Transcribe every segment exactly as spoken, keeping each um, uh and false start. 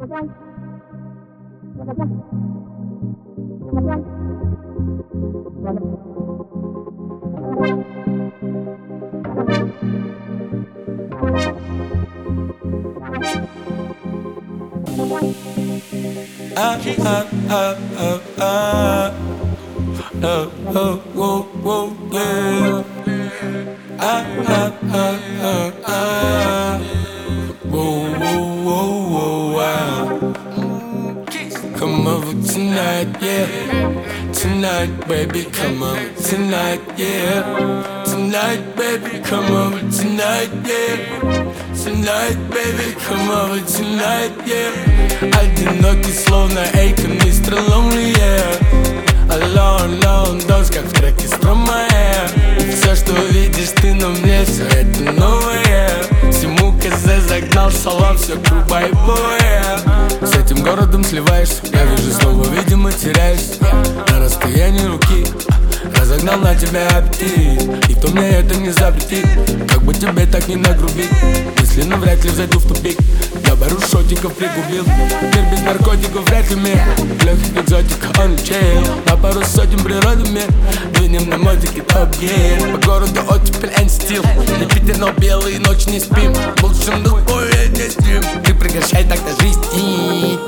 Ah, ah, ah, ah, ah. Oh, oh, oh, oh, yeah. Ah, ah, ah, ah, ah. Whoa, whoa, whoa, whoa, wow. Come over tonight, yeah. Tonight, baby, come over tonight, yeah. Tonight, baby, come over tonight, yeah. Tonight, baby, come over tonight, yeah. Одинокий, словно Эйкон, мистер Lonely, yeah. Alone, alone, дождь, как в треке Стромае. Все, что видишь ты на мне, все это новое. Всему козе загнал салон, все грубо и боя. С этим городом сливаешься, я вижу снова, видимо, теряешься. На расстоянии руки разогнал на тебя аппетит. Никто мне это не запретит, как бы тебе так не нагрубить. Мысленно вряд ли зайду в тупик. Я пару шотиков пригубил. Мир без наркотиков вряд ли мир. Легких экзотика, он чейл. На пару сотен природы мир. Двинем на мотике топ-гир. По городу оттепель and стил. Не Питер, но белые ночи не спим. В лучшем духу я не стрим. Ты прекращай так-то жизнь.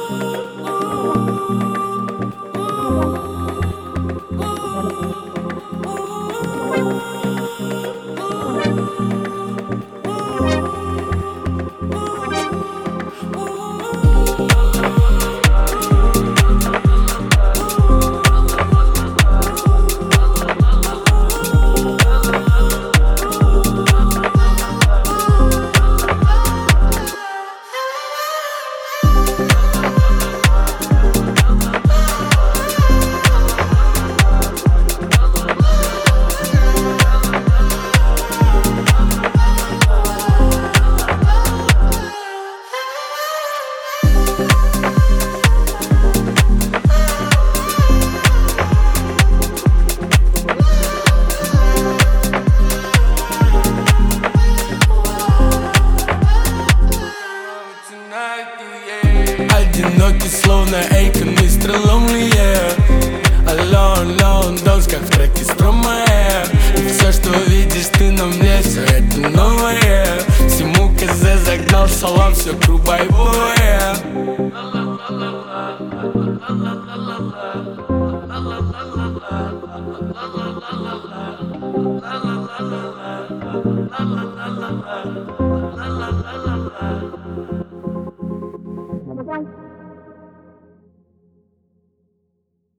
Одинокий, словно Эйкон, мистер Lonely, yeah. Alone, alone, дождь, как в треке Стромае. И все, что видишь ты на мне, все это новое. Всему козе загнал салон, все грубо и боя. Bye.